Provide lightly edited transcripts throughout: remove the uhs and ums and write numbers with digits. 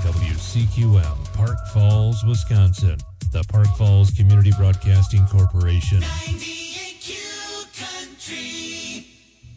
WCQM, Park Falls, Wisconsin. The Park Falls Community Broadcasting Corporation. 98Q Country.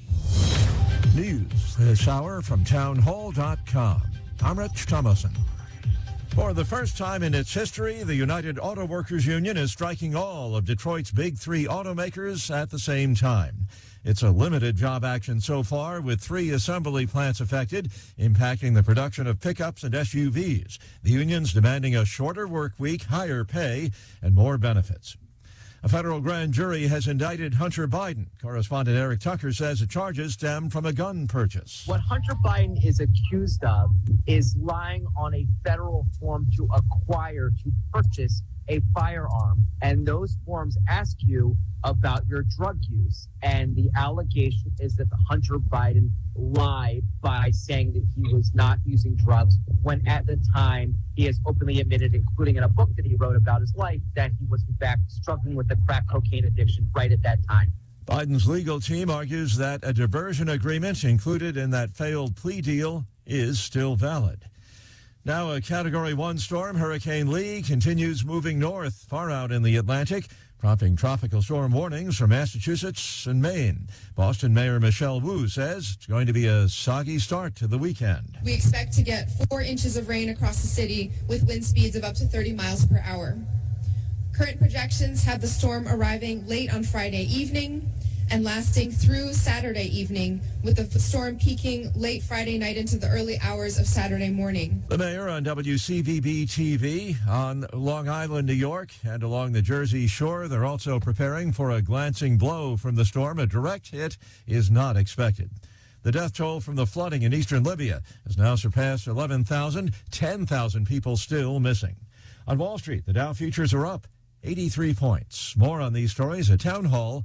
News this hour from townhall.com. I'm Rich Thomason. For the first time in its history, the United Auto Workers Union is striking all of Detroit's big three automakers at the same time. It's a limited job action so far, with 3 assembly plants affected, impacting the production of pickups and SUVs. The union's demanding a shorter work week, higher pay, and more benefits. A federal grand jury has indicted Hunter Biden. Correspondent Eric Tucker says the charges stem from a gun purchase. What Hunter Biden is accused of is lying on a federal form to acquire, to purchase a firearm. And those forms ask you about your drug use. And the allegation is that Hunter Biden lied by saying that he was not using drugs, when at the time he has openly admitted, including in a book that he wrote about his life, that he was in fact struggling with a crack cocaine addiction right at that time. Biden's legal team argues that a diversion agreement included in that failed plea deal is still valid. Now a Category 1 storm, Hurricane Lee, continues moving north, far out in the Atlantic, prompting tropical storm warnings for Massachusetts and Maine. Boston Mayor Michelle Wu says it's going to be a soggy start to the weekend. We expect to get 4 inches of rain across the city with wind speeds of up to 30 miles per hour. Current projections have the storm arriving late on Friday evening and lasting through Saturday evening, with the storm peaking late Friday night into the early hours of Saturday morning. The mayor on WCVB TV on Long Island, New York, and along the Jersey Shore. They're also preparing for a glancing blow from the storm. A direct hit is not expected. The death toll from the flooding in eastern Libya has now surpassed 11,000, 10,000 people still missing. On Wall Street, the Dow futures are up 83 points. More on these stories at townhall.com.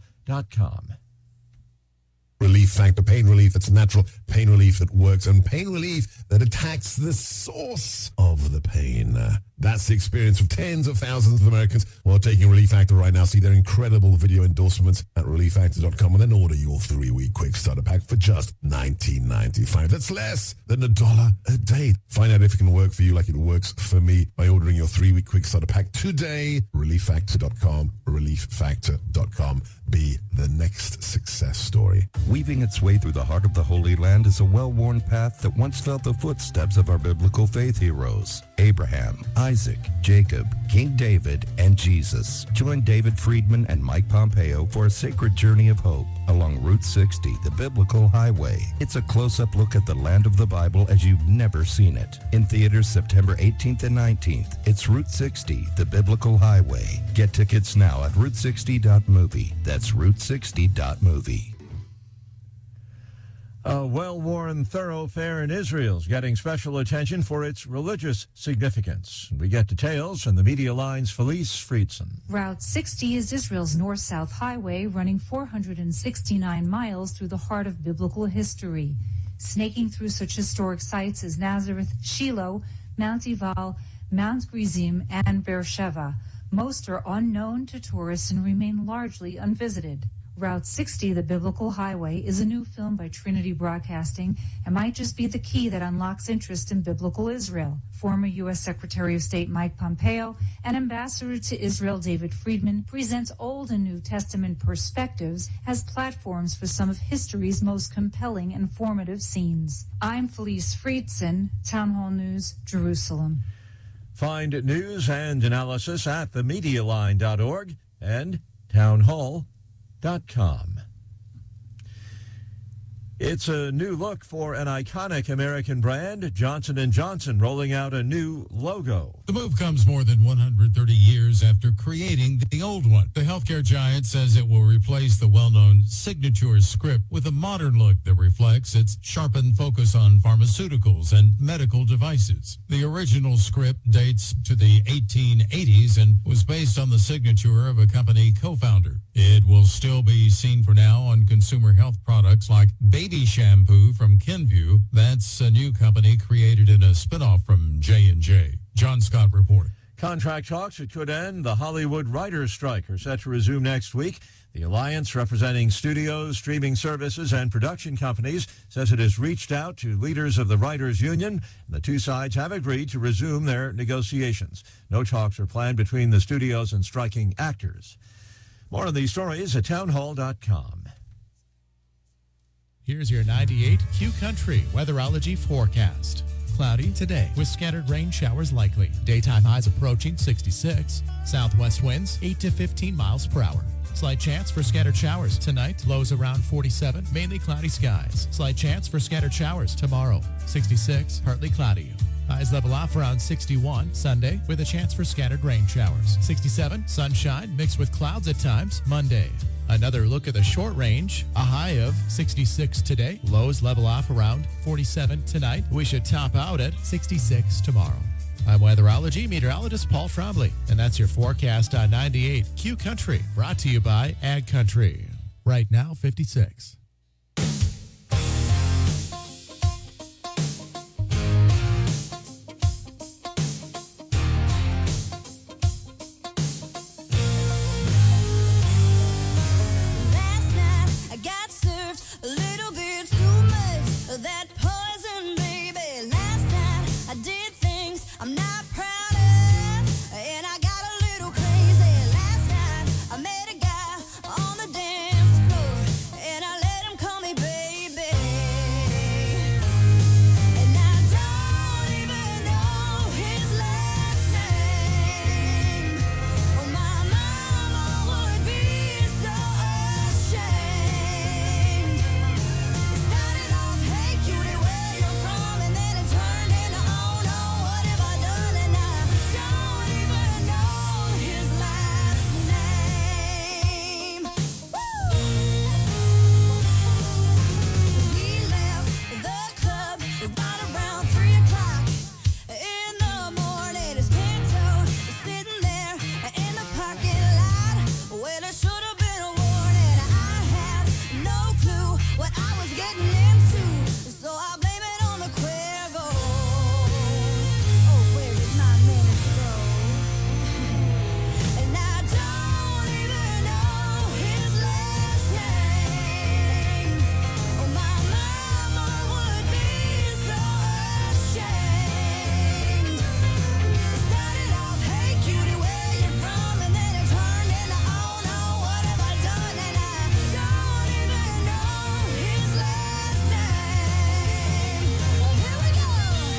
Relief Factor, pain relief that's natural, pain relief that works, and pain relief that attacks the source of the pain. That's the experience of tens of thousands of Americans who are taking Relief Factor right now. See their incredible video endorsements at relieffactor.com, and then order your 3-week quick starter pack for just $19.95. That's less than $1 a day. Find out if it can work for you like it works for me by ordering your 3-week quick starter pack today. relieffactor.com, relieffactor.com. Be the next success story. Weaving its way through the heart of the Holy Land is a well-worn path that once felt the footsteps of our biblical faith heroes: Abraham, Isaac, Jacob, King David, and Jesus. Join David Friedman and Mike Pompeo for a sacred journey of hope along Route 60, the biblical highway. It's a close-up look at the land of the Bible as you've never seen it. In theaters September 18th and 19th, it's Route 60, the biblical highway. Get tickets now at route60.movie. That's route60.movie. A well-worn thoroughfare in Israel is getting special attention for its religious significance. We get details from the Media Line's Felice Friedson. Route 60 is Israel's north-south highway running 469 miles through the heart of biblical history, snaking through such historic sites as Nazareth, Shiloh, Mount Ebal, Mount Gerizim, and Beersheba. Most are unknown to tourists and remain largely unvisited. Route 60, the Biblical Highway, is a new film by Trinity Broadcasting and might just be the key that unlocks interest in biblical Israel. Former U.S. Secretary of State Mike Pompeo and Ambassador to Israel David Friedman present Old and New Testament perspectives as platforms for some of history's most compelling and formative scenes. I'm Felice Friedson, Town Hall News, Jerusalem. Find news and analysis at themedialine.org and townhall.com. It's a new look for an iconic American brand, Johnson & Johnson, rolling out a new logo. The move comes more than 130 years after creating the old one. The healthcare giant says it will replace the well-known Signature script with a modern look that reflects its sharpened focus on pharmaceuticals and medical devices. The original script dates to the 1880s and was based on the signature of a company co-founder. It will still be seen for now on consumer health products like baby shampoo from Kenvue. That's a new company created in a spinoff from J&J. John Scott reporting. Contract talks that could end the Hollywood writers' strike are set to resume next week. The alliance, representing studios, streaming services, and production companies, says it has reached out to leaders of the Writers Union, and the two sides have agreed to resume their negotiations. No talks are planned between the studios and striking actors. More on these stories at townhall.com. Here's your 98 Q Country weatherology forecast. Cloudy today with scattered rain showers likely. Daytime highs approaching 66. Southwest winds 8 to 15 miles per hour. Slight chance for scattered showers tonight. Lows around 47. Mainly cloudy skies. Slight chance for scattered showers tomorrow. 66. Partly cloudy. Highs level off around 61 Sunday with a chance for scattered rain showers. 67. Sunshine mixed with clouds at times Monday. Another look at the short range. A high of 66 today. Lows level off around 47 tonight. We should top out at 66 tomorrow. I'm weatherology meteorologist Paul Trombley, and that's your forecast on 98 Q Country, brought to you by Ag Country. Right now, 56. Last night I got served a little bit too much of that poison, baby. Last night I did things I'm not proud of, and I got a little crazy. Last night I met a guy on the dance floor, and I let him call me baby. And I don't even know his last name. Oh, my mama would be so ashamed. It started off, hey cutie, where you from? And then it turned into, oh no, what have I done? And I don't even know his last name. We left the club right around 3 o'clock in the morning. His Pinto is sitting there in the parking lot. Well, there should have been a warning. I had no clue what I was getting into, so I blame it on the Cuervo. Oh, where did my minutes go? And I don't even know his last name. Oh, my mama would be so ashamed. It started off, hey cutie, where you from? And then it turned into, oh no, what have I done? And I don't even know his last name. Well, here we go.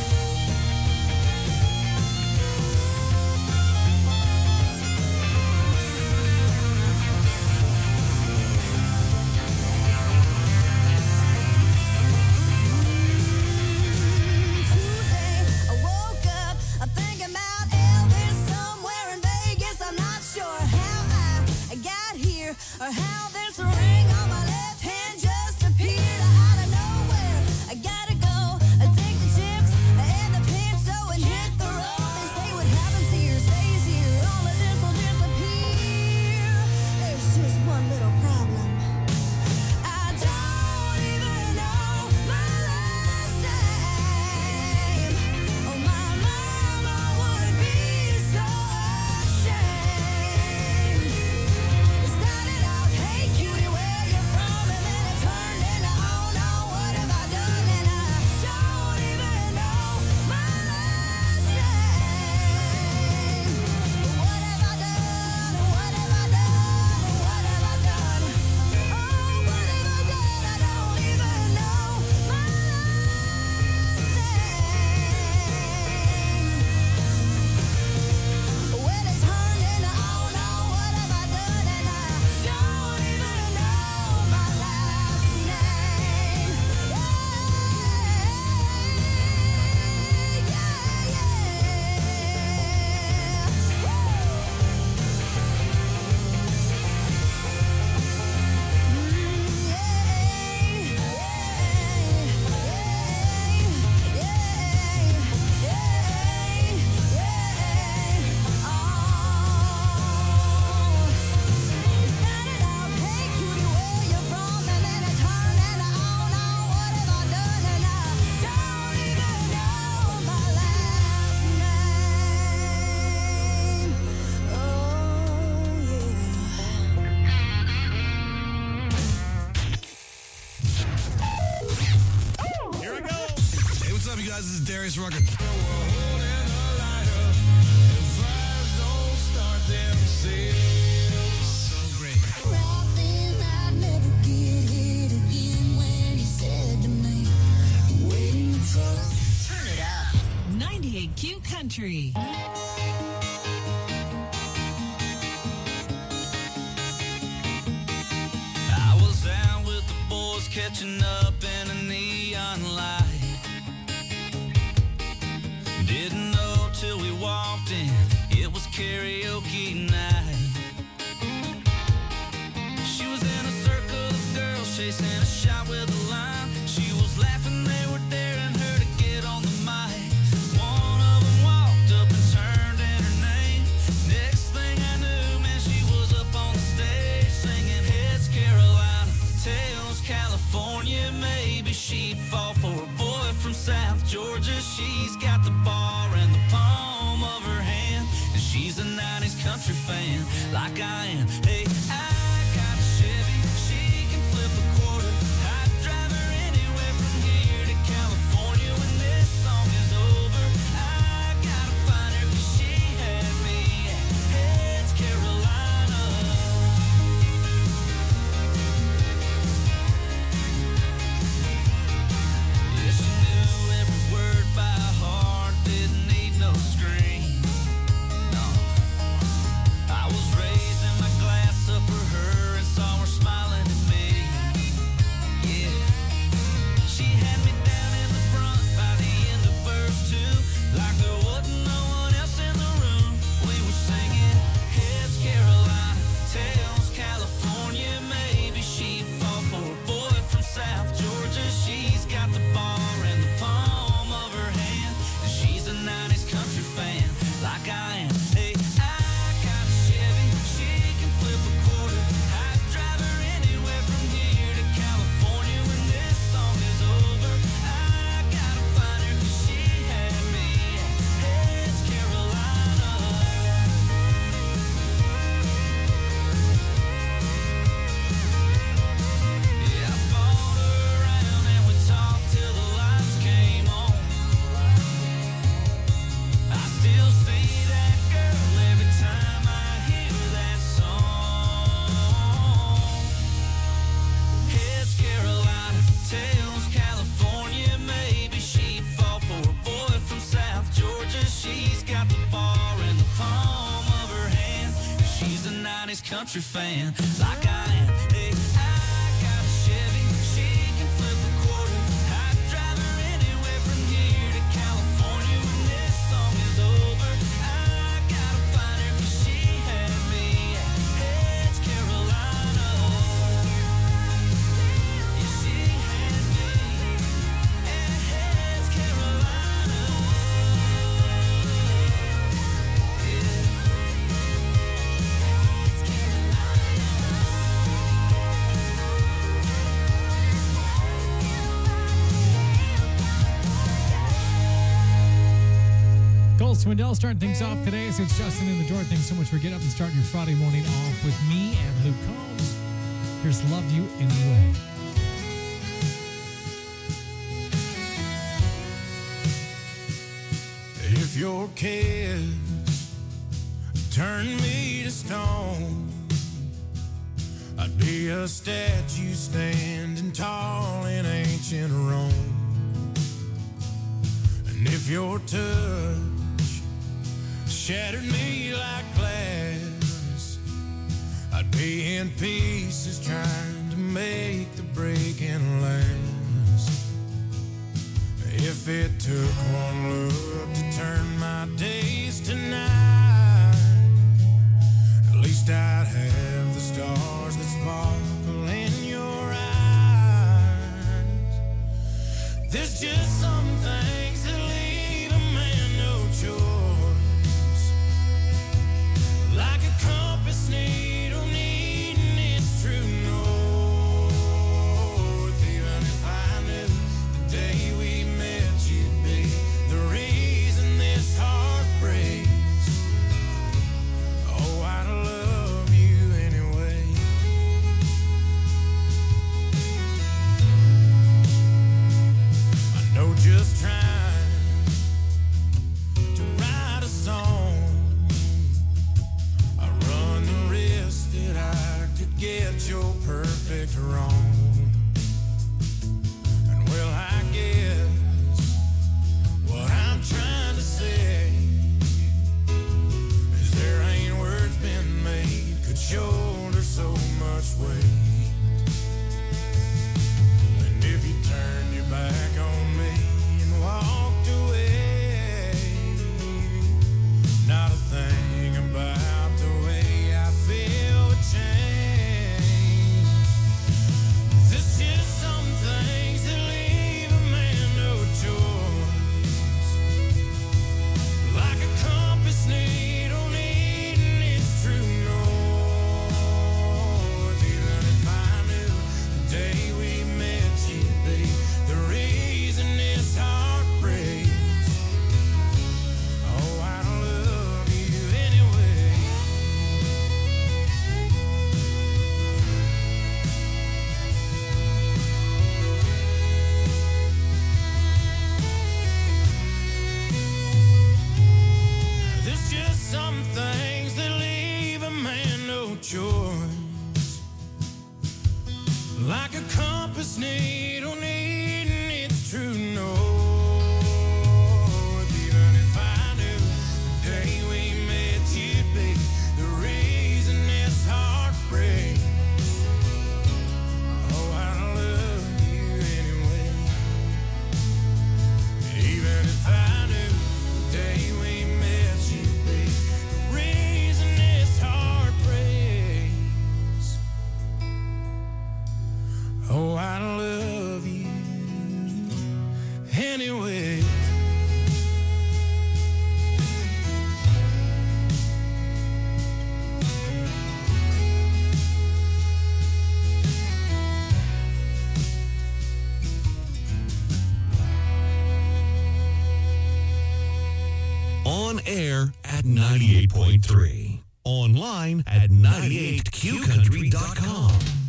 Today I woke up, I'm thinking about Elvis somewhere in Vegas. I'm not sure how I got here or how this ring on my left hand just appeared out of nowhere. I gotta go, take the chips and the Pinto and hit the road. They say what happens here stays here. All of this will disappear. There's just one little problem. I don't even know my last name. Oh, my mama would be so ashamed. It started out, hey cutie, where guys, this is Darius Rucker. So great. Turn it up. 98Q Country. I was out with the boys catching up in a neon light. Didn't know till we walked in, it was karaoke night. She was in a circle of girls chasing a shot with a line. She was laughing, they were daring her to get on the mic. One of them walked up and turned in her name. Next thing I knew, man, she was up on the stage singing Heads Carolina, Tails California. Maybe she'd fall for a boy from South Georgia. She's got the bar in the palm of her hand, and she's a 90s country fan like I am. Hey, I got a Chevy, she can flip a quarter. I'd drive her anywhere from here to California. When this song is over, I gotta find her, 'cause she had me at Heads Carolina. Yeah, she knew every word by heart, didn't need no screen. No, I was raising my glass up for her and saw her smiling at me. Yeah, she had me down in the front by the end of verse 2, like there wasn't no one else in the room. We were singing Heads Carolina, Tails California. Maybe she'd fall for a boy from South Georgia. She's got the bar in the palm of her hand, and she's a 90s country fan like I am. Hey, I got a Chevy, she can flip a quarter. I'd drive her anywhere from here to California. When this song is over, I gotta find her, 'cause she had me at Heads Carolina. Yeah, I followed her around and we talked till the lights came on. I still see that girl every time I hear that song. Heads Carolina, Tails California. Maybe she'd fall for a boy from South Georgia. She's got the bar in the palm of her hand, and she's a 90s country fan like I am. Hey, I got a Chevy, she can flip a quarter. I'd drive her anywhere from here to California. When this song is over, I gotta find her, 'cause she had me at Heads Carolina. Yeah, she had me at Heads Carolina. Yeah. Cole Swindell starting things off today. So it's Justin in the door. Thanks so much for getting up and starting your Friday morning off with me and Luke Combs. Here's Love You Anyway. If your kiss turned me to stone, I'd be a statue standing tall in ancient Rome. And if your touch shattered me like glass, I'd be in pieces trying to make the breaking last. If it took one look to turn my days to night, at least I'd have the stars that sparkle in your eyes. There's just some things that leave a man no choice, like a compass needle needing its true north. Even if I knew the day we met you'd be the reason this heart breaks, oh, I'd love you anyway. so perfect wrong. And well, I guess what I'm trying to say is there ain't words been made could shoulder so much weight. And if you turned your back on me and walked away, not a thing about the way I feel would change. There's just some things that leave a man no choice. Like a compass needle needing its true north. Even if I knew the day we met you'd be the reason this heart breaks. Oh, I love you anyway. There's just some things that leave a man no choice. Like a compass needle needing its true north. Even if I knew the day we met you'd be the reason this heart breaks. Oh, I love you anyway. Even if I knew the day we met you'd be the reason this heart breaks. Oh, I love you anyway. On air at 98.3. Online at 98qcountry.com.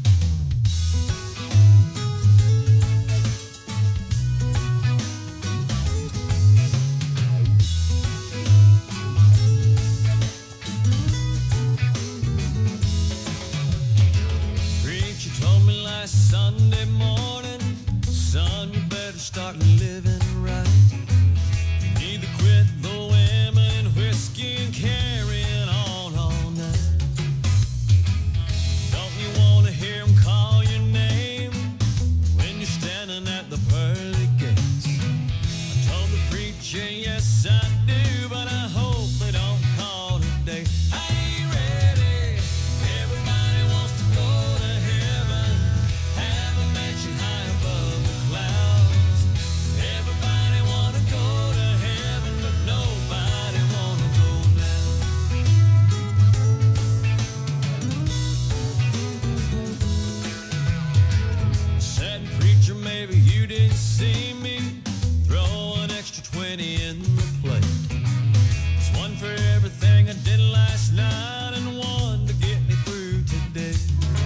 Preacher told me last Sunday morning, son, you better start living right. You need to quit the women and whiskey and carrying on all night. Don't you want to hear them call your name when you're standing at the pearly gates? I told the preacher, yes I do, but I hope they don't call today. I ain't ready. Everybody wants to go to heaven, have a mansion high above the clouds. Everybody wanna go to heaven, but nobody wanna go now. Said preacher, maybe you didn't see me throw an extra 20 in the plate. It's one for everything I did last night and one to get me through today.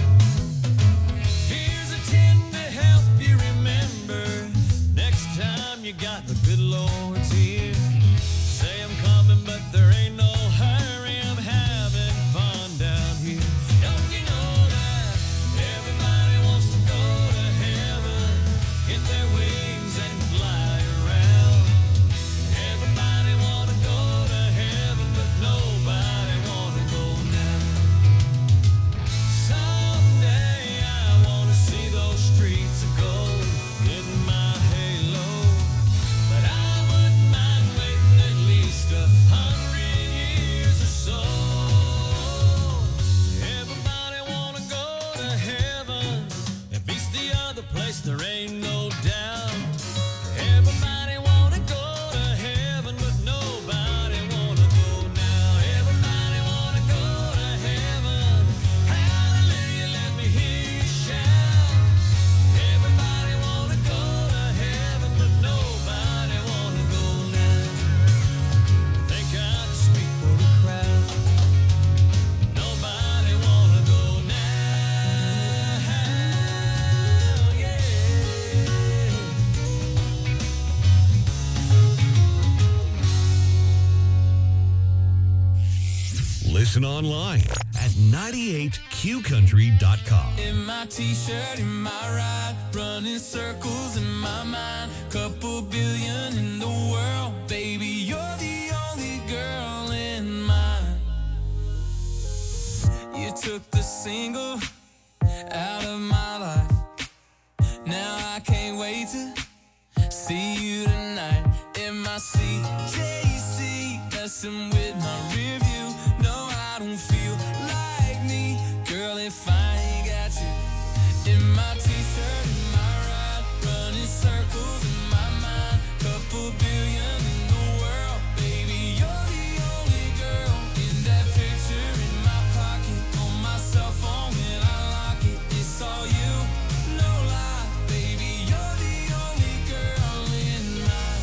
Here's a 10 to help you remember next time you got the good Lord's ear. Say I'm coming, but there ain't no hurry. I'm having fun down here. Don't you know that everybody wants to go to heaven, get their wings and fly around? Everybody wanna go to heaven, but nobody wanna go now. Someday I wanna see those streets of gold in my halo, but I wouldn't mind waiting at least 100 years or so. Everybody wanna go to heaven, it beats the other place, there ain't no doubt. Everybody wanna go to heaven, but nobody wanna go now. Everybody wanna go to heaven, hallelujah, let me hear you shout. Everybody wanna go to heaven, but nobody wanna go now. Think I can speak for the crowd. Nobody wanna go now, yeah. Listen online at at 98qcountry.com. In my t-shirt, in my ride, running circles in my mind. Couple billion in the world, baby, you're the only girl in mine. You took the single out of my life. Now I can't wait to see you tonight. In my CJC, messing with my rear view. No, I don't feel like me, girl, if I ain't got you. In my t-shirt, in my ride, running circles in my mind. Couple billion in the world, baby, you're the only girl. In that picture in my pocket, on my cell phone when I lock it, it's all you, no lie, baby, you're the only girl in mine.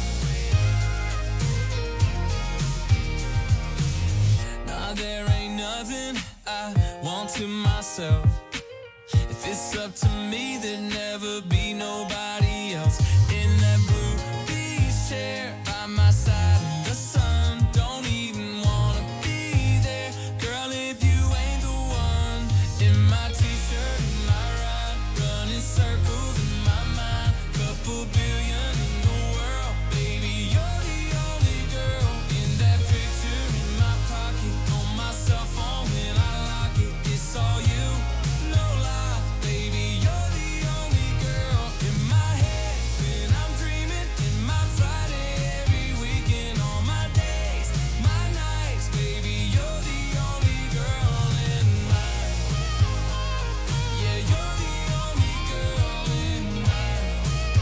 Nah, there ain't nothing I want to myself. If it's up to me, there'd never be nobody else. In that blue beach chair by my side in the sun, don't even wanna be there, girl, if you ain't the one. In my t-shirt, in my ride, running circles in my mind. Couple billion in the world, baby, you're the only girl. In that picture in my pocket, on my cell phone when I lock it, it's all you, no lie, baby, you're the only girl. In my head when I'm dreaming, in my Friday every weekend, on my days, my nights, baby, you're the only girl in mine. Yeah, you're the only girl in mine.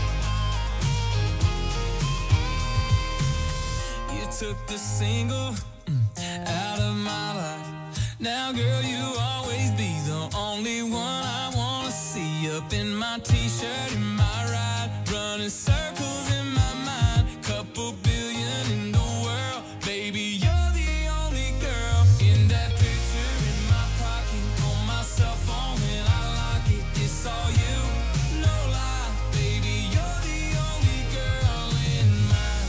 You took the single out of my life. Now, girl, you always be the only one I wanna see. Up in my t-shirt, in my ride, running circles in my mind. Couple billion in the world, baby, you're the only girl. In that picture in my pocket, on my cell phone when I lock it, it's all you, no lie, baby, you're the only girl in mine.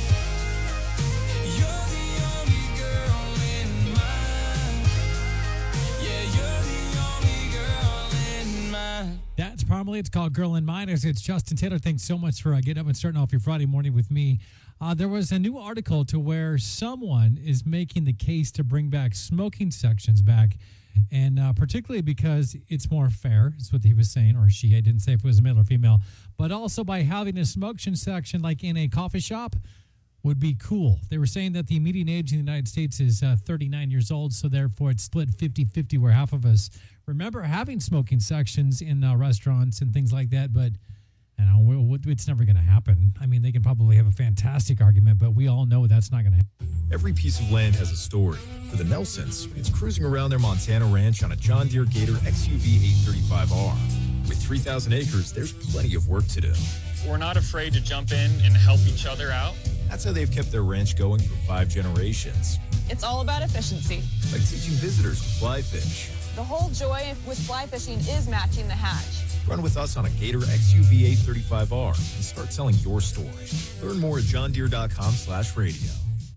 You're the only girl in mine. Yeah, you're the only girl in mine. That's probably, it's called Girl in Mine. It's Justin Taylor. Thanks so much for getting up and starting off your Friday morning with me. There was a new article to where someone is making the case to bring back smoking sections back, and particularly because it's more fair, is what he was saying, or she. I didn't say if it was male or female, but also by having a smoking section like in a coffee shop would be cool. They were saying that the median age in the United States is 39 years old, so therefore it's split 50-50, where half of us remember having smoking sections in restaurants and things like that, but you know, it's never going to happen. I mean, they can probably have a fantastic argument, but we all know that's not going to happen. Every piece of land has a story. For the Nelsons, it's cruising around their Montana ranch on a John Deere Gator XUV 835R. With 3,000 acres, there's plenty of work to do. We're not afraid to jump in and help each other out. That's how they've kept their ranch going for 5 generations. It's all about efficiency. Like teaching visitors to fly fish. The whole joy with fly fishing is matching the hatch. Run with us on a Gator XUV 835R and start telling your story. Learn more at johndeere.com/radio.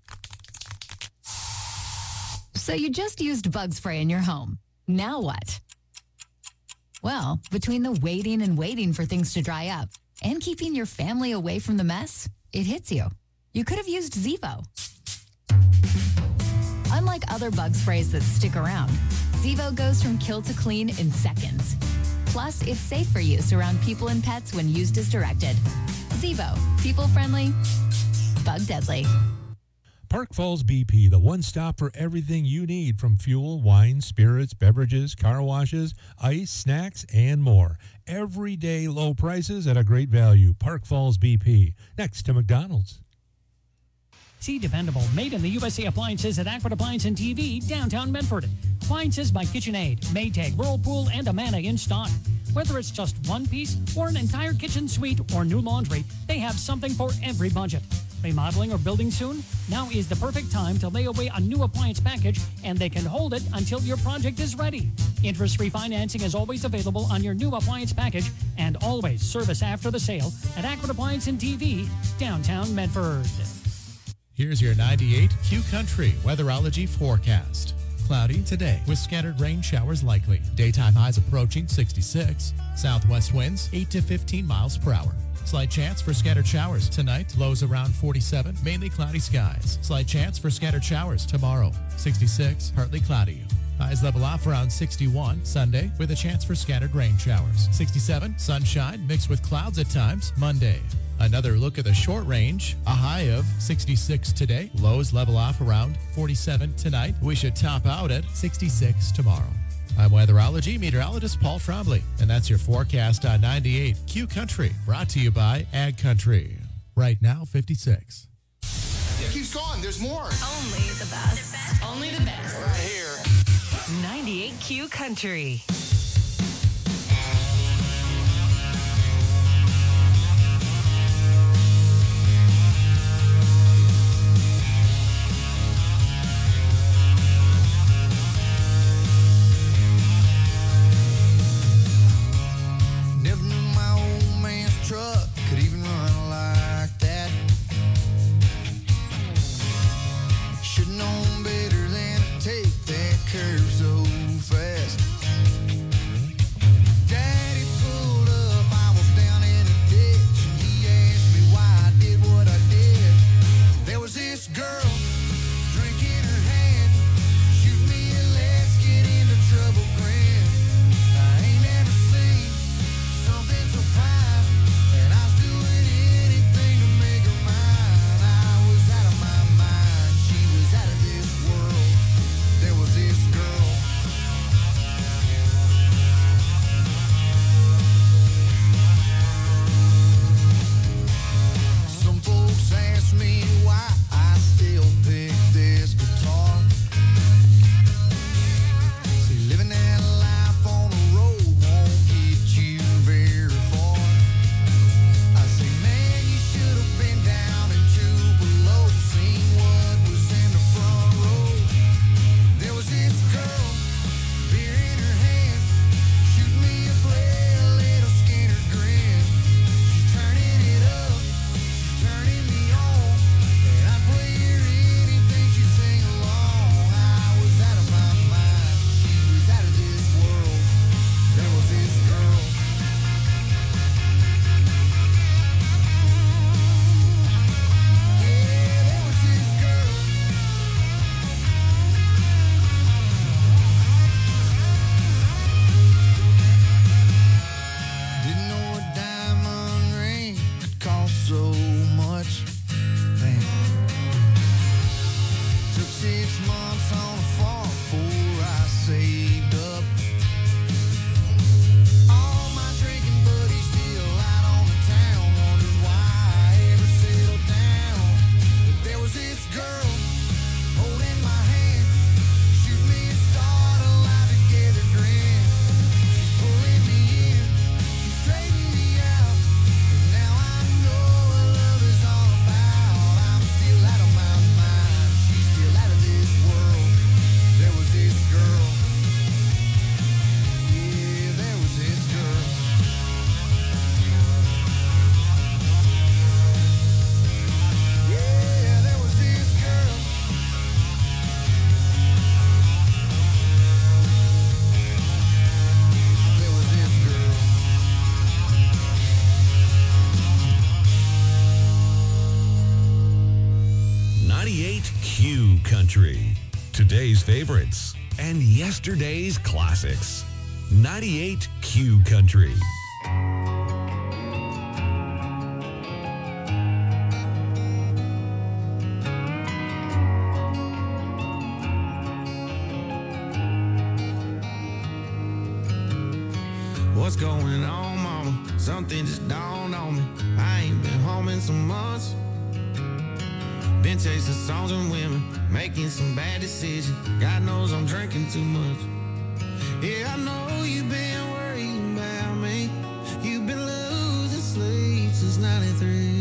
So you just used bug spray in your home. Now what? Well, between the waiting and waiting for things to dry up and keeping your family away from the mess, it hits you. You could have used Zevo. Unlike other bug sprays that stick around, Zevo goes from kill to clean in seconds. Plus, it's safe for use around people and pets when used as directed. Zevo, people-friendly, bug-deadly. Park Falls BP, the one stop for everything you need, from fuel, wine, spirits, beverages, car washes, ice, snacks, and more. Everyday low prices at a great value. Park Falls BP, next to McDonald's. See dependable, made-in-the-USA appliances at Aqua Appliance and TV, downtown Medford. Appliances by KitchenAid, Maytag, Whirlpool, and Amana in stock. Whether it's just one piece or an entire kitchen suite or new laundry, they have something for every budget. Remodeling or building soon? Now is the perfect time to lay away a new appliance package, and they can hold it until your project is ready. Interest-free financing is always available on your new appliance package, and always service after the sale at Aqua Appliance and TV, downtown Medford. Here's your 98 Q Country weatherology forecast. cloudy today with scattered rain showers likely. Daytime highs approaching 66. Southwest winds 8 to 15 miles per hour. Slight chance for scattered showers tonight. Lows around 47. Mainly cloudy skies. Slight chance for scattered showers tomorrow. 66. Partly cloudy. Highs level off around 61 Sunday with a chance for scattered rain showers. 67. Sunshine mixed with clouds at times Monday. Another look at the short range. A high of 66 today. Lows level off around 47 tonight. We should top out at 66 tomorrow. I'm weatherology meteorologist Paul Trombley, and that's your forecast on 98 Q Country, brought to you by Ag Country. Right now, 56. It keeps going. There's more. Only the best. Only the best. Right here. 98 Q Country. Never knew my old man's truck could even run like that. Should've known better than to take that curve so fast. Daddy pulled up, I was down in a ditch, and he asked me why I did what I did. There was this girl, drink in her hand, shoot me and let's get into trouble grin. I ain't never seen something so fine, and I was doing anything to make her mine. I was out of my mind, she was out of this world. There was this girl. Some folks ask me why I still pick this guitar. See, living that life on the road won't get you very far. I say, man, you should have been down in Tupelo, seen what was in the front row. There was this girl, beer in her hand, shoot me a play, a little Skinner grin. She's turning it up, she's turning me on, and I'd play her anything she'd sing along. I was out of my mind, she was out of this world. There was this girl. Yeah, there was this girl. Didn't know a diamond ring could cost so much. Man. Took 6 months on a farm before I saved up. All my drinking buddies still out on the town, wondered why I ever settled down. But there was this girl holding my hand, shoot me and start a life together grin. She's pulling me in, she's straightening me out, and now I know what love is all about. I'm still out of my mind, she's still out of this world. There was this girl. Yeah, there was this girl. Yeah, there was this girl. There was this girl. Q Country. Today's favorites and yesterday's classics. 98 Q Country. What's going on, mama? Something just dawned on me. I ain't been home in some months. Been chasing songs and women, making some bad decisions. God knows I'm drinking too much. Yeah, I know you've been worrying about me. You've been losing sleep since 93.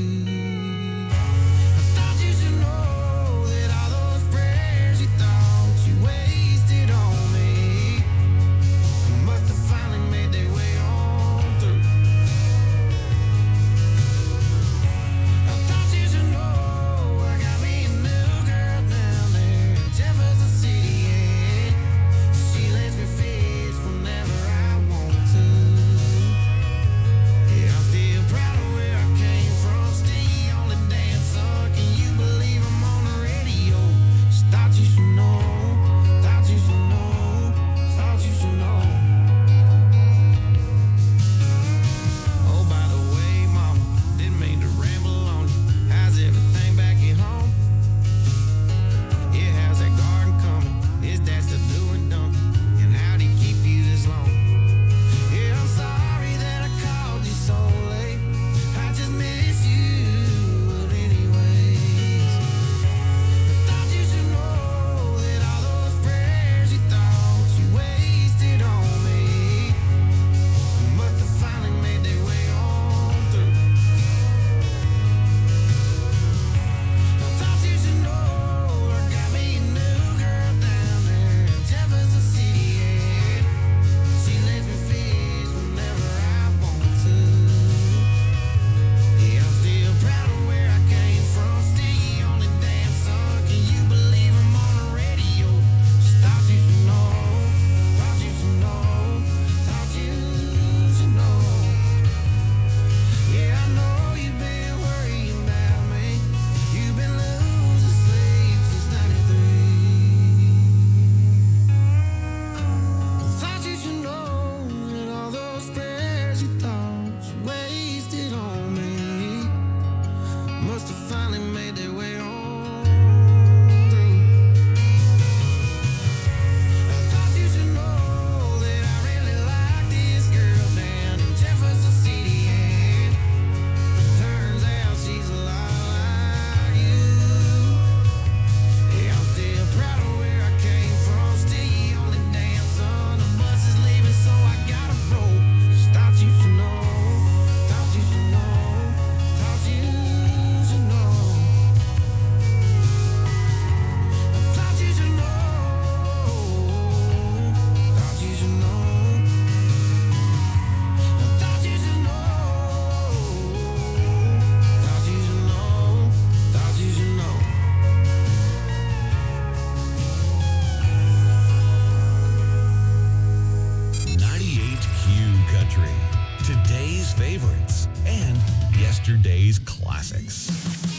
Country. Today's favorites and yesterday's classics.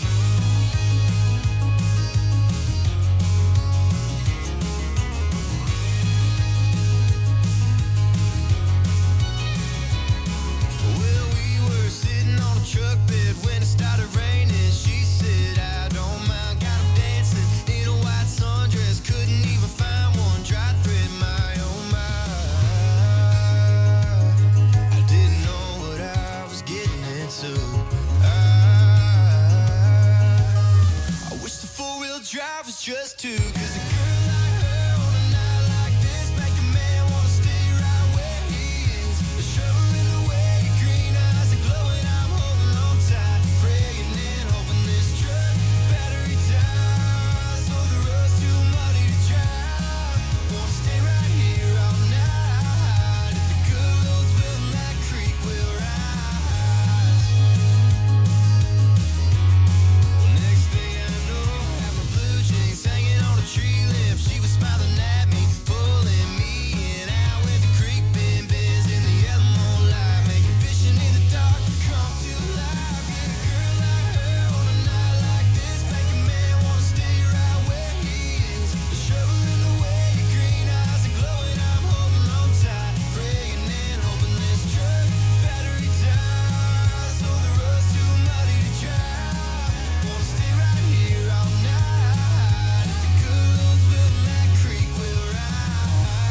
Well, we were sitting on a truck bed when it started raining. She said, I don't mind, got 'em dancing in a white sundress. Couldn't even find one dry thread, my oh my. I didn't know what I was getting into. I wish the four-wheel drive was just two, 'cause a girl like her on a night like this make a man wanna stay right where he is. The shovel in the way, green eyes are glowing, I'm holding on tight, praying and hoping this truck battery dies. So the road's too muddy to drive, wanna stay right here all night. If the good roads will that creek will rise. Well, next thing I know, I have my blue jeans hanging on a tree limb. She was smiling at me, pulling me in out with the creek bends in the yellow moonlight, making fishing in the dark come to life. Yeah, a girl like her on a night like this make a man wanna stay right where he is. The shovel in the way, green eyes are glowing, I'm holding on tight, praying and hoping this truck battery dies. So the road's too muddy to drive, wanna stay right here all night. If the good roads will that creek will rise.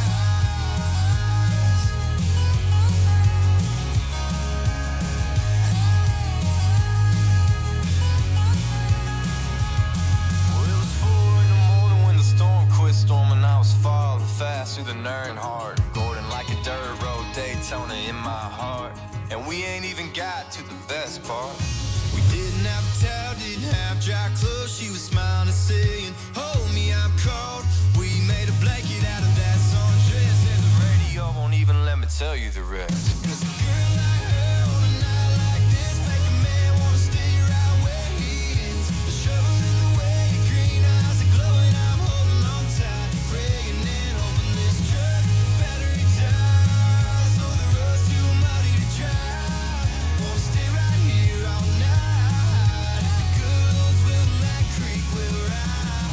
Well, it was 4 in the morning when the storm quit storming. I was falling fast through the Nern Hard, Gordon like a dirt road, Daytona in my heart. And we ain't even got to the best part. We didn't have a towel, didn't have dry clothes. She was smiling and saying, hold me, I'm cold. We made a blanket out of that sundress, and the radio won't even let me tell you the rest. 'Cause a girl like her on a night like this make a man wanna stay right where he is. The shovel in the way, green eyes are glowing, I'm holding on tight, praying and hoping this truck battery dies. So the road's too muddy to drive, wanna stay right here all night. If the good roads will that creek will rise.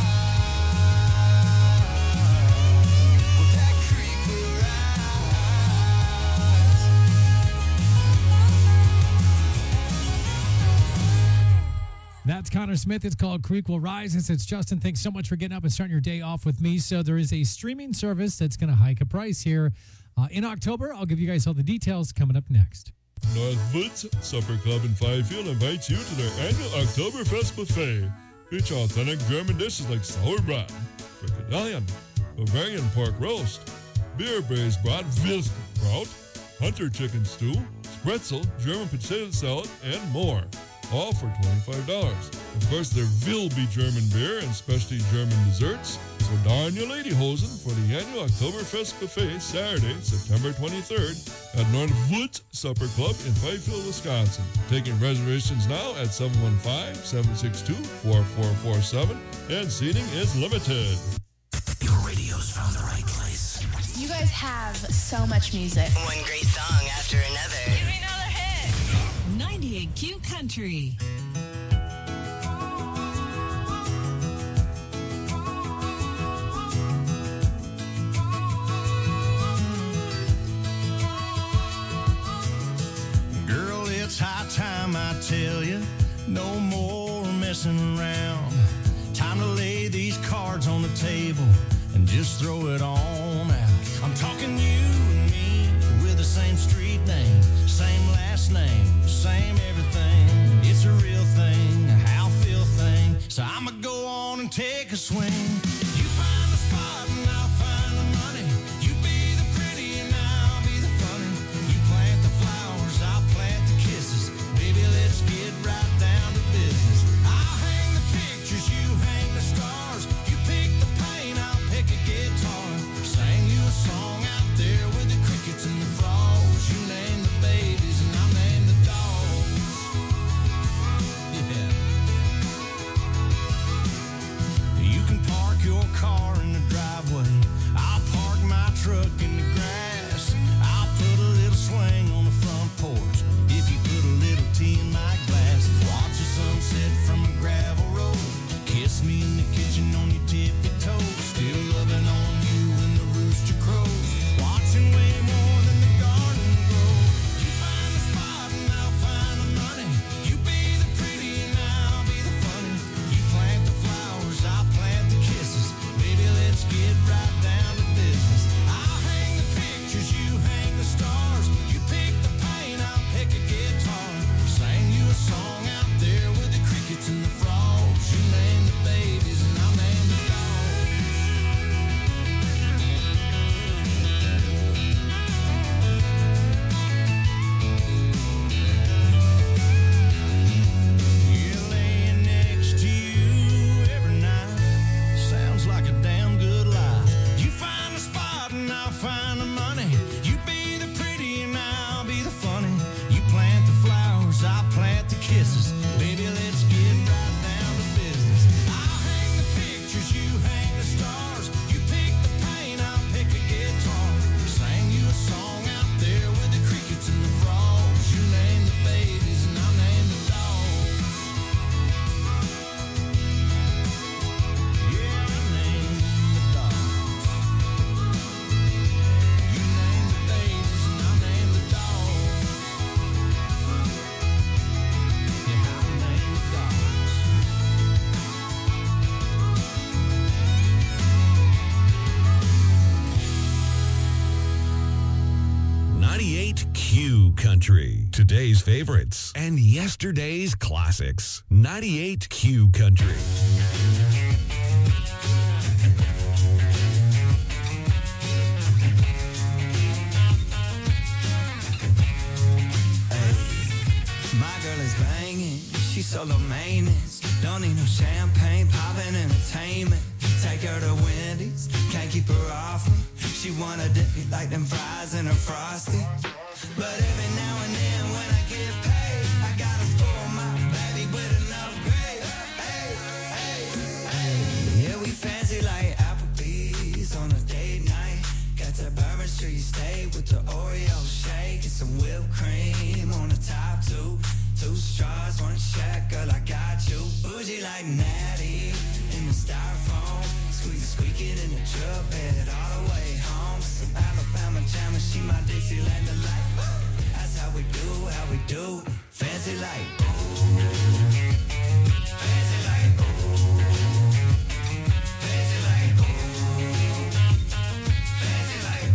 Well, that creek will rise. That's Connor Smith. It's called Creek Will Rise. It's Justin. Thanks so much for getting up and starting your day off with me. So there is a streaming service that's going to hike a price here in October. I'll give you guys all the details coming up next. Northwoods Supper Club in Fifield invites you to their annual Oktoberfest buffet. Feature authentic German dishes like sauerbraten, frikadellen, Bavarian pork roast, beer-braised brat, Wilskraut, hunter chicken stew, spretzel, German potato salad, and more. All for $25. Of course, there will be German beer and specialty German desserts. So darn your ladyhosen for the annual Oktoberfest buffet Saturday, September 23rd at Northwoods Supper Club in Fifield, Wisconsin. Taking reservations now at 715-762-4447, and seating is limited. Your radio's found the right place. You guys have so much music. One great song after another. Give me another hit. 98Q Country. Girl, it's high time I tell you, no more messing around. Time to lay these cards on the table and just throw it on out. I'm talking you and me with the same street name, same last name, same everything. It's a real thing, a how feel thing. So I'ma go on and take a swing. You find the spot and I'll find the money. You be the pretty and I'll be the funny. You plant the flowers, I'll plant the kisses. Baby, let's get right down to business. I'll hang the pictures, you hang the stars. You pick the paint, I'll pick a guitar. Sing you a song out there with the crickets and the frogs. You name the babies and I'll name the dogs. Country. Today's favorites and yesterday's classics. 98 Q Country. My girl is banging, she's solo maintenance. Don't need no champagne, poppin' entertainment. Take her to Wendy's, can't keep her off me. She wanna dip it like them fries in her frosty. But every now and then when I get paid, I gotta spoil my baby with an upgrade. Hey, hey, hey. Yeah, we fancy like Applebee's on a date night. Got that Bourbon Street steak with the Oreo shake and some whipped cream on the top two. Two straws, one shack, girl, I got you. Bougie like Natty in the styrofoam. Squeaking in the truck bed all the way home. Some Alabama jam and she my Dixieland delight. That's how we do, fancy like. Fancy like. Fancy like. Fancy like.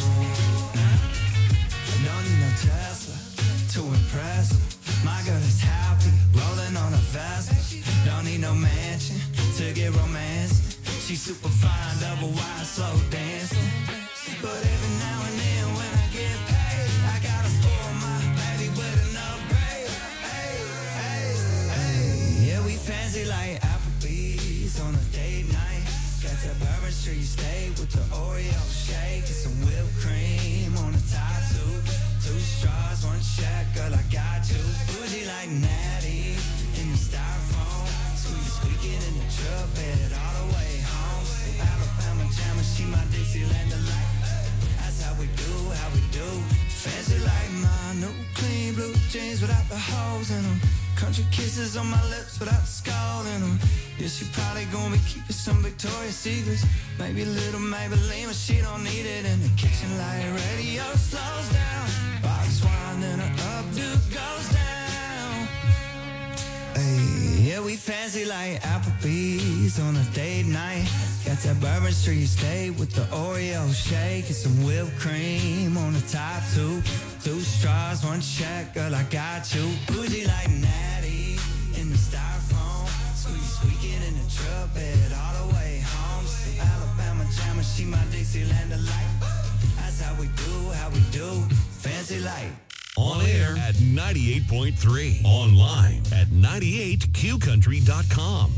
Don't need no Tesla to impress her. My girl is happy, rolling on a Vespa. Don't need no mansion to get romanced. She's super fine, double wide, slow dancing. But every now and then when I get paid, I gotta spoil my baby with an upgrade. Hey, hey, hey. Yeah, we fancy like Applebee's on a date night. Got that Bourbon Street steak with the Oreo shake and some whipped cream on the top two. Two straws, one shack, girl, I got you. Bougie like Natty in the styrofoam. Squeaking in the truck bed all the way home. Alabama jam and she my Dixieland delight. That's how we do, fancy like my new clean blue jeans without the holes in them. Country kisses on my lips without the skull in them. Yeah, she probably gonna be keeping some Victoria's Secrets. Maybe a little Maybelline, but she don't need it in the kitchen like radio slows down. Box wine and her updo goes down. Hey, yeah, we fancy like Applebee's on a date night. Got that Bourbon Street steak with the Oreo shake and some whipped cream on the top two. Two straws, one shack, girl, I got you. Bougie like Natty in the styrofoam. Squeaking in the truck bed all the way home. Some Alabama jam and she my Dixieland delight. That's how we do, fancy like. On air at 98.3. Online at 98qcountry.com.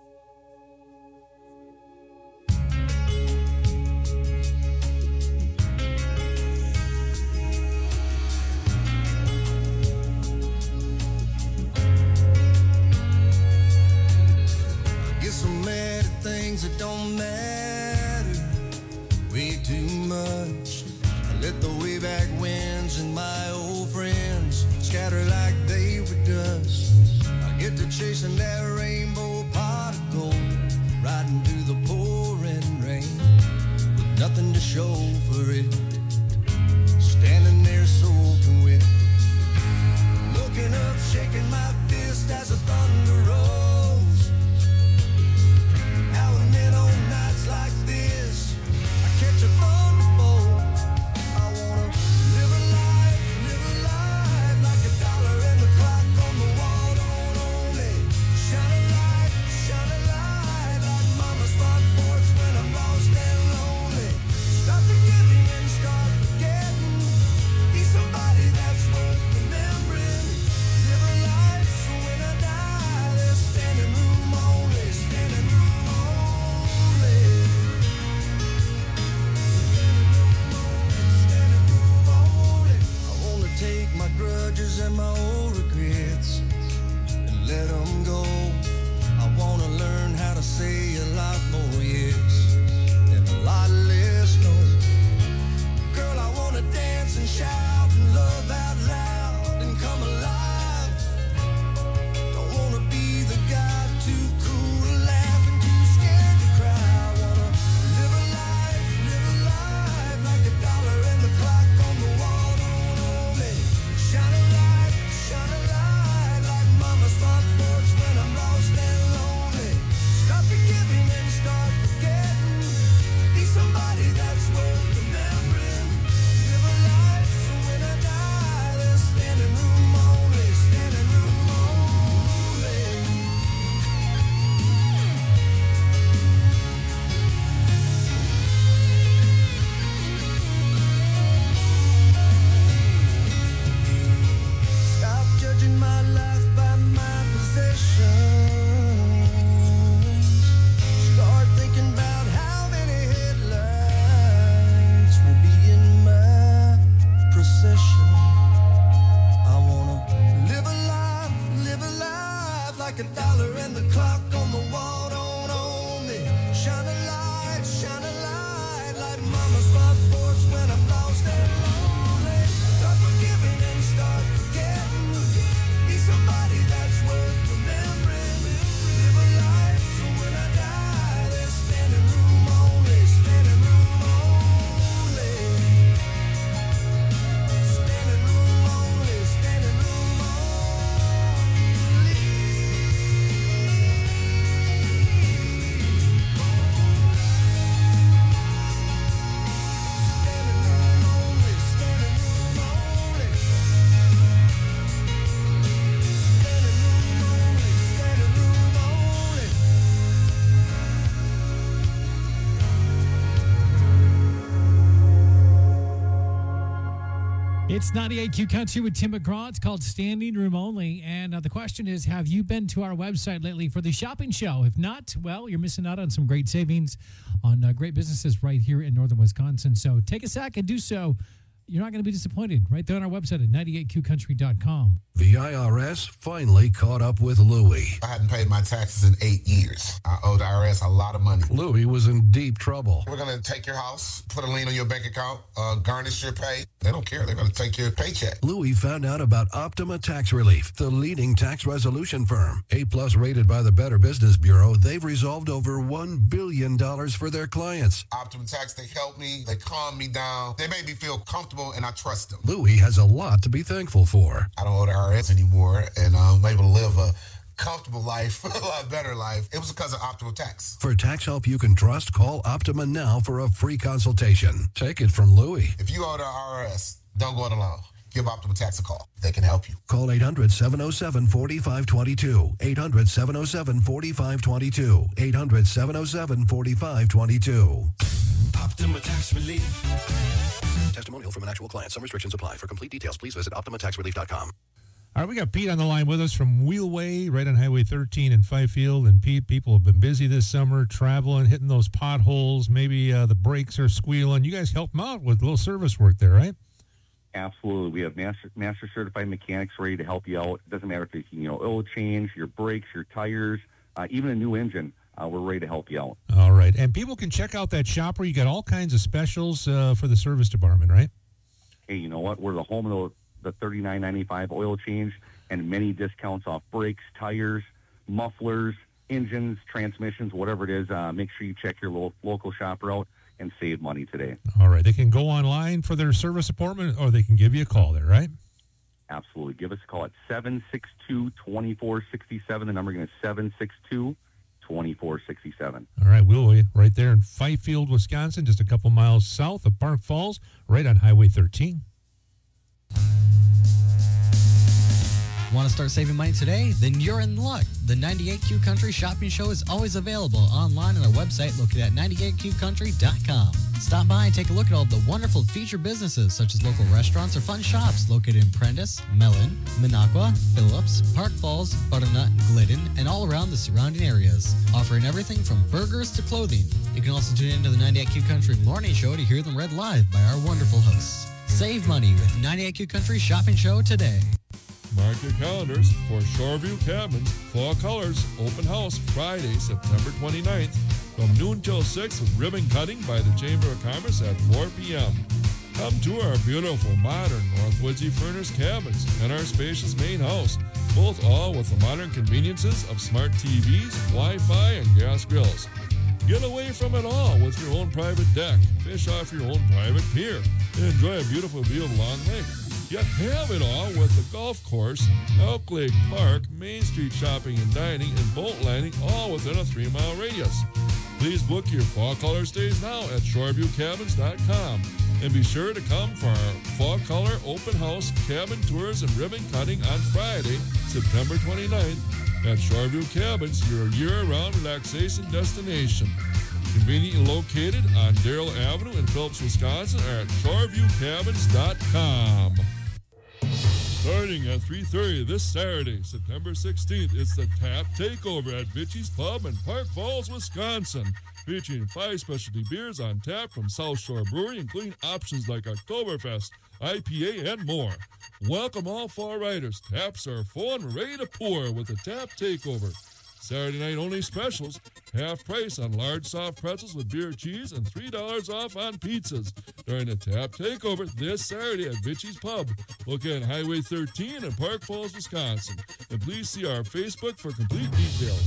I get so mad at things that don't matter way too much. I let the way back winds and my old friends scatter like they were dust. I get to chasing that rainbow pot of gold, riding through the pouring rain with nothing to show for it. Standing there soaking wet, looking up, shaking my fist as the thunder rolls. Now and then on nights like this, I catch a thunderbolt. I wanna live a life like a dollar in the clock on the wall. Don't only shine a light like mama's front porch when I'm lost and lonely. Stop forgiving and start forgetting. Be somebody that's worth remembering. Live a life so when I die, there's standing room only, standing room only. I wanna take my grudges and my old regrets and let them go. I wanna learn how to say a lot more yes and a lot less no. Girl, I wanna dance and shout and love out loud and come alive. Don't wanna be the guy too cool to laugh and too scared to cry. I wanna live a life like a dollar and the clock on the wall. Don't only shine a light like mama's front porch when I'm lost and lonely. Stop forgiving and start forgetting. Be somebody that's worth remembering. Live a life so when I die, It's 98Q Country with Tim McGraw. It's called Standing Room Only. And the question is, have you been to our website lately for the shopping show? If not, well, you're missing out on some great savings on great businesses right here in northern Wisconsin. So take a sec and do so. You're not going to be disappointed. Right there on our website at 98qcountry.com. The IRS finally caught up with Louie. I hadn't paid my taxes in 8 years. I owed the IRS a lot of money. Louie was in deep trouble. We're going to take your house, put a lien on your bank account, garnish your pay. They don't care. They're going to take your paycheck. Louie found out about Optima Tax Relief, the leading tax resolution firm. A-plus rated by the Better Business Bureau, they've resolved over $1 billion for their clients. Optima Tax, they help me. They calm me down. They make me feel comfortable, and I trust them. Louie has a lot to be thankful for. I don't owe the IRS anymore, and I'm able to live a comfortable life, a lot better life. It was because of Optima Tax. For tax help you can trust, call Optima now for a free consultation. Take it from Louie. If you owe the IRS, don't go it alone. Give Optima Tax a call. They can help you. Call 800-707-4522. 800-707-4522. 800-707-4522. Optima Tax Relief. Testimonial from an actual client. Some restrictions apply. For complete details, please visit OptimaTaxRelief.com. All right, we got Pete on the line with us from Wheelway, right on Highway 13 in Fifield. And Pete, people have been busy this summer, traveling, hitting those potholes. Maybe the brakes are squealing. You guys help them out with a little service work there, right? Absolutely. We have master certified mechanics ready to help you out. It doesn't matter if it's, oil change, your brakes, your tires, even a new engine. We're ready to help you out. All right. And people can check out that shop where you got all kinds of specials for the service department, right? Hey, you know what? We're the home of the $39.95 oil change and many discounts off brakes, tires, mufflers, engines, transmissions, whatever it is. Make sure you check your local shopper out and save money today. All right. They can go online for their service appointment, or they can give you a call there, right? Absolutely. Give us a call at 762-2467. The number again is 762-2467. All right, Wheelway, right there in Fifield, Wisconsin, just a couple miles south of Park Falls, right on Highway 13. Want to start saving money today? Then you're in luck. The 98Q Country Shopping Show is always available online on our website located at 98qcountry.com. Stop by and take a look at all the wonderful featured businesses such as local restaurants or fun shops located in Prentice, Mellon, Minocqua, Phillips, Park Falls, Butternut, Glidden, and all around the surrounding areas, offering everything from burgers to clothing. You can also tune into the 98Q Country Morning Show to hear them read live by our wonderful hosts. Save money with 98Q Country Shopping Show today. Mark your calendars for Shoreview Cabins Fall Colors Open House Friday, September 29th from noon till 6 with ribbon cutting by the Chamber of Commerce at 4 p.m. Come to our beautiful, modern North Woodsy furnished cabins and our spacious main house, both all with the modern conveniences of smart TVs, Wi-Fi, and gas grills. Get away from it all with your own private deck, fish off your own private pier, and enjoy a beautiful view of Long Lake. Yet have it all with the golf course, Elk Lake Park, Main Street shopping and dining, and boat landing, all within a 3-mile radius. Please book your fall color stays now at shoreviewcabins.com. And be sure to come for our Fall Color Open House Cabin Tours and Ribbon Cutting on Friday, September 29th at Shoreview Cabins, your year-round relaxation destination. Conveniently located on Darrell Avenue in Phillips, Wisconsin, or at shoreviewcabins.com. Starting at 3:30 this Saturday, September 16th, it's the Tap Takeover at Vichy's Pub in Park Falls, Wisconsin, featuring 5 specialty beers on tap from South Shore Brewery, including options like Oktoberfest, IPA, and more. Welcome all fall riders. Taps are full and ready to pour with the Tap Takeover. Saturday night only specials, half price on large soft pretzels with beer cheese and $3 off on pizzas during the Tap Takeover this Saturday at Vichy's Pub, located on Highway 13 in Park Falls, Wisconsin. And please see our Facebook for complete details.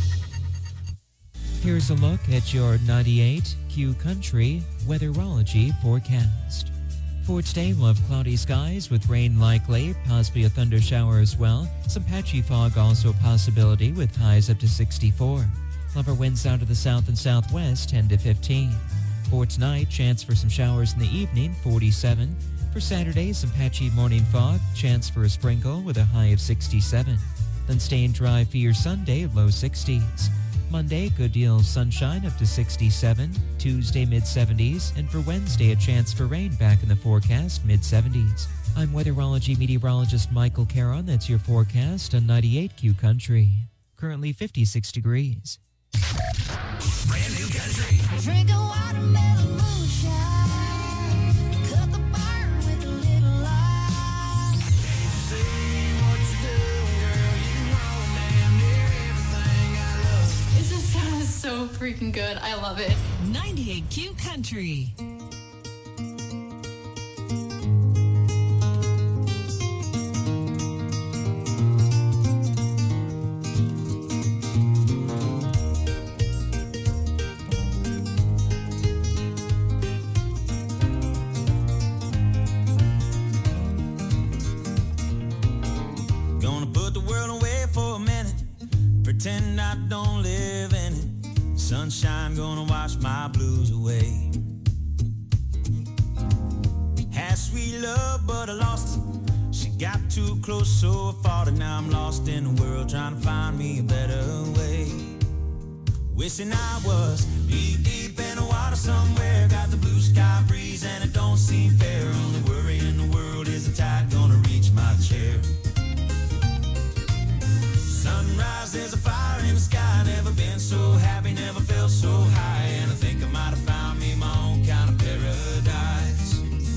Here's a look at your 98Q Country weatherology forecast. For today, we'll have cloudy skies with rain likely, possibly a thunder shower as well. Some patchy fog also a possibility with highs up to 64. Lower winds out of the south and southwest, 10 to 15. For tonight, chance for some showers in the evening, 47. For Saturday, some patchy morning fog, chance for a sprinkle with a high of 67. Then staying dry for your Sunday, low 60s. Monday, good deal sunshine up to 67. Tuesday, mid-70s. And for Wednesday, a chance for rain back in the forecast, mid-70s. I'm weatherology meteorologist Michael Caron. That's your forecast on 98Q Country. Currently 56 degrees. Brand new country. Drink a watermelon moonshine. Cut the burn with a little light. Say what you do, girl. You know damn near everything I love. This just sounds so freaking good. I love it. 98Q Country. Pretend I don't live in it. Sunshine gonna wash my blues away. Had sweet love, but I lost it. She got too close, so I fought it. Now I'm lost in the world, trying to find me a better way. Wishing I was deep, deep in the water somewhere. Got the blue sky breeze, and it don't seem fair. Only worry in the world is the tide gonna reach my chair. Sunrise, there's a fire in the sky. Never been so happy, never felt so high. And I think I might have found me my own kind of paradise.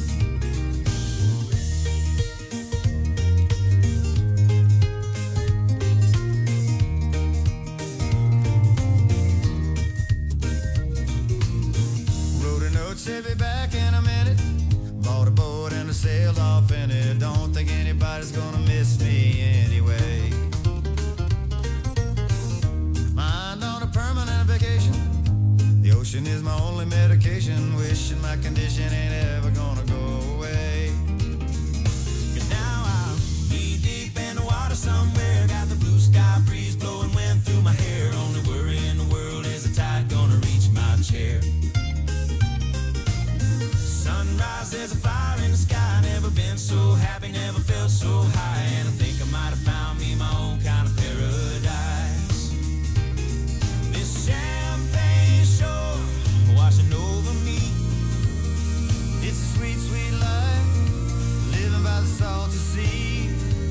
Wrote a note, said be back in a minute. Bought a boat and I sailed off in it. Don't think anybody's gonna miss me anyway. Mind on a permanent vacation. The ocean is my only medication. Wishing my condition ain't ever gonna go away. And now I'm knee deep in the water somewhere. Got the blue sky breeze blowing wind through my hair. Only worry in the world is the tide gonna reach my chair. Sunrise, there's a fire in the sky. Never been so happy, never felt so high. And I think I might have found me my own kind of paradise. This champagne shore washing over me. It's a sweet, sweet life, living by the salty sea.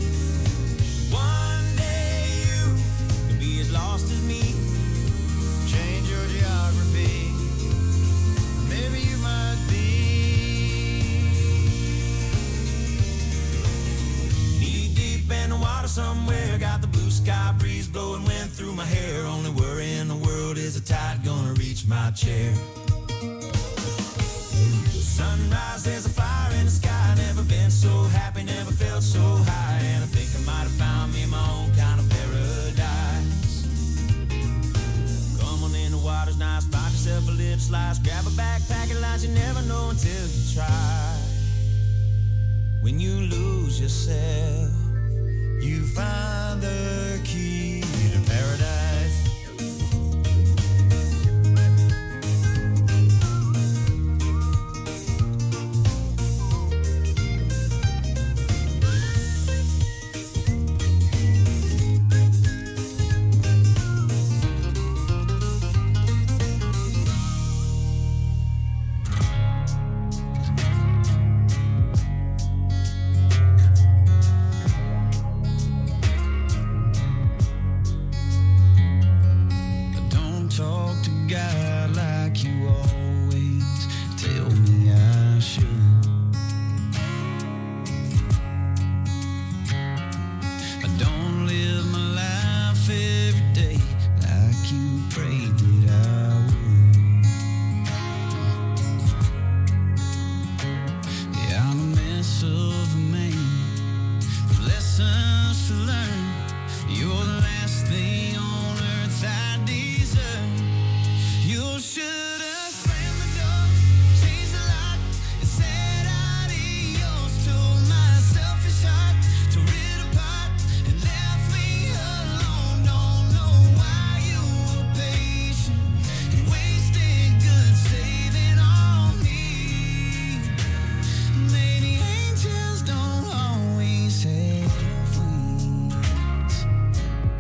One day you could be as lost as me. Change your geography, maybe you might be. Knee deep in the water somewhere. Got the blue sky breeze blowing wind through my hair. Only worry in the world is the tide gonna reach my chair. Sunrise, there's a fire in the sky. Never been so happy, never felt so high. And I think I might have found me my own kind of paradise. Come on in, the water's nice. Find yourself a little slice. Grab a backpack and lunch. You never know until you try. When you lose yourself, you find the key to paradise. Don't talk to God like you always tell me I should. I don't live my life every day like you prayed that I would. Yeah, I'm a mess of a man with lessons to learn. You're the last thing on earth I deserve. You should have slammed the door, changed the lock, and said adios to my selfish heart. Tore it apart and left me alone. Don't know why you were patient and wasted good saving on me. Maybe angels don't always have wings.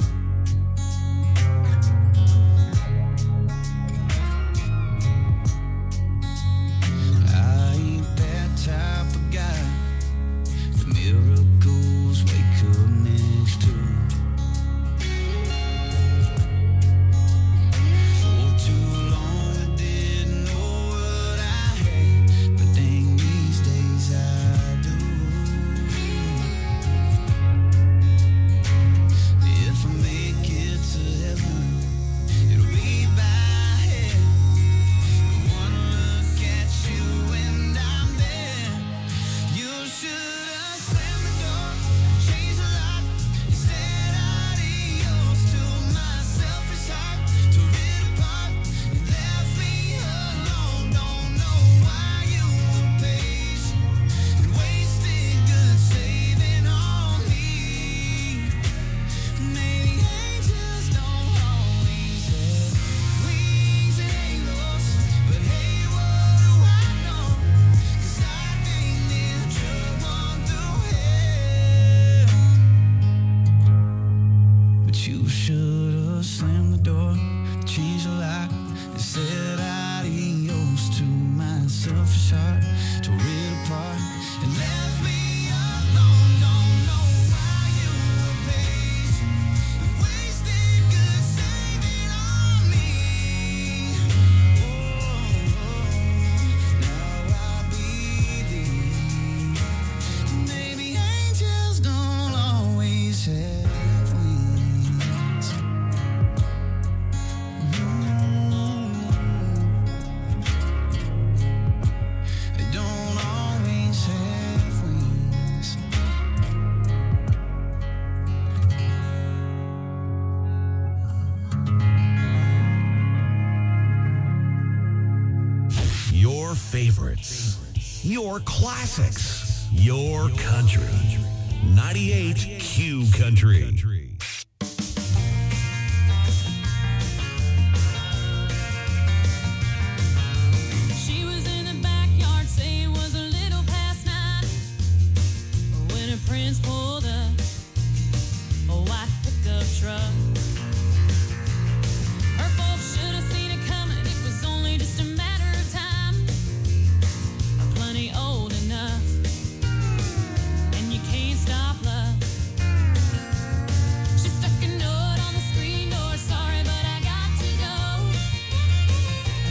favorites. Your classics. Your country. 98 Q Country.